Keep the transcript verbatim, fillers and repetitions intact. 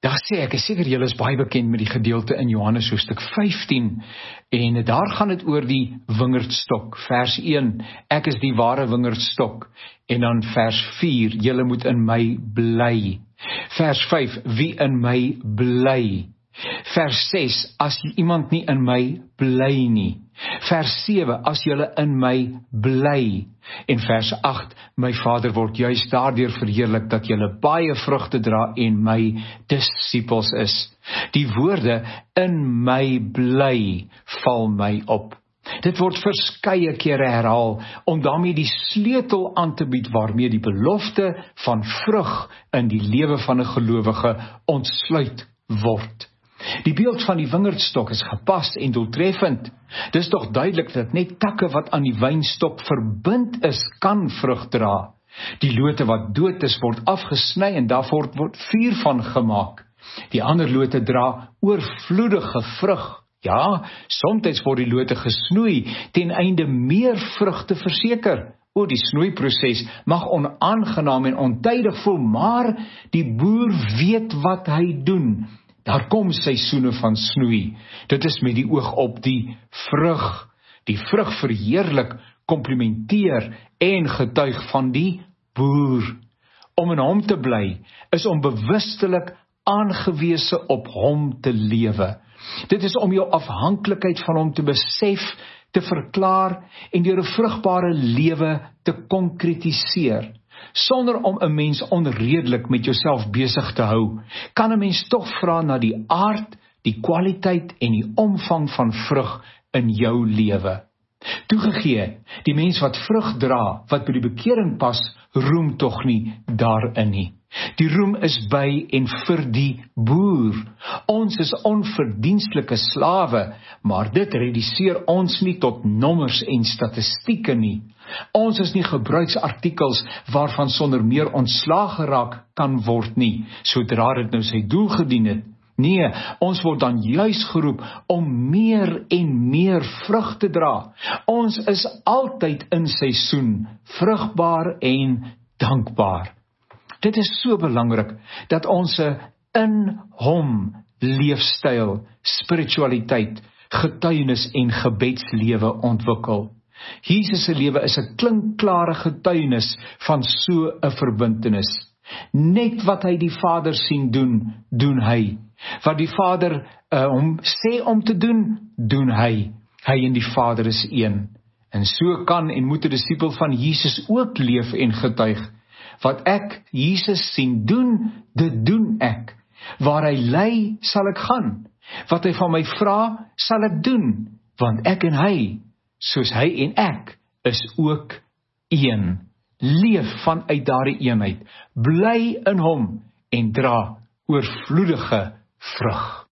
Daar sê ek, is seker julle is baie bekend met die gedeelte in Johannes hoofstuk vyftien, en daar gaan dit oor die wingerdstok, vers een, ek is die ware wingerdstok, en dan vers vier, julle moet in my bly, vers vyf, wie in my bly, vers ses, as iemand nie in my bly nie, vers sewe, as julle in my bly, en vers agt, my Vader word juist daardeur verheerlik dat julle baie vrugte dra en my disippels is. Die woorde in my bly val my op. Dit word verskeie kere herhaal om daarmee die sleutel aan te bied waarmee die belofte van vrug in die lewe van 'n gelowige ontsluit word. Die beeld van die wingerdstok is gepas en doeltreffend. Dis tog duidelik dat net takke wat aan die wynstok verbind is, kan vrug dra. Die lote wat dood is, word afgesny en daarvoor word vuur van gemaak. Die ander lote dra oorvloedige vrug. Ja, soms word die lote gesnoei ten einde meer vrug te verseker. O, die snoeiproses mag onaangenaam en ontydig voel, maar die boer weet wat hy doen. Daar kom seisoene van snoei. Dit is met die oog op die vrug. Die vrug verheerlik, komplimenteer en getuig van die boer. Om in hom te bly, is om bewustelik aangewese op hom te lewe. Dit is om jou afhanklikheid van hom te besef, te verklaar en deur 'n vrugbare lewe te konkretiseer. Sonder om 'n mens onredelik met jouself besig te hou, kan 'n mens tog vra na die aard, die kwaliteit en die omvang van vrug in jou lewe. Toegegee, die mens wat vrug dra, wat by die bekering pas, roem tog nie daarin nie. Die roem is by en vir die boer. Ons is onverdienstelike slawe, maar dit reduseer ons nie tot nommers en statistieke nie. Ons is nie gebruiksartikels waarvan sonder meer ontslaag geraak kan word nie, sodra dit nou sy doel gedien het. Nee, ons word dan juis geroep om meer en meer vrug te dra. Ons is altyd in seisoen, vrugbaar en dankbaar. Dit is so belangrik dat ons 'n in hom leefstyl, spiritualiteit, getuienis en gebedslewe ontwikkel. Jesus se lewe is 'n klinkklare getuienis van so 'n verbintenis. Net wat hy die Vader sien doen, doen hy. Wat die Vader uh, hom sê om te doen, doen hy. Hy en die Vader is een. En so kan en moet 'n disipel van Jesus ook leef en getuig. Wat ek Jesus sien doen, dit doen ek. Waar hy lei, sal ek gaan. Wat hy van my vra, sal ek doen. Want ek en hy, soos hy en ek, is ook een. Leef vanuit daardie eenheid. Bly in hom en dra oorvloedige vrug.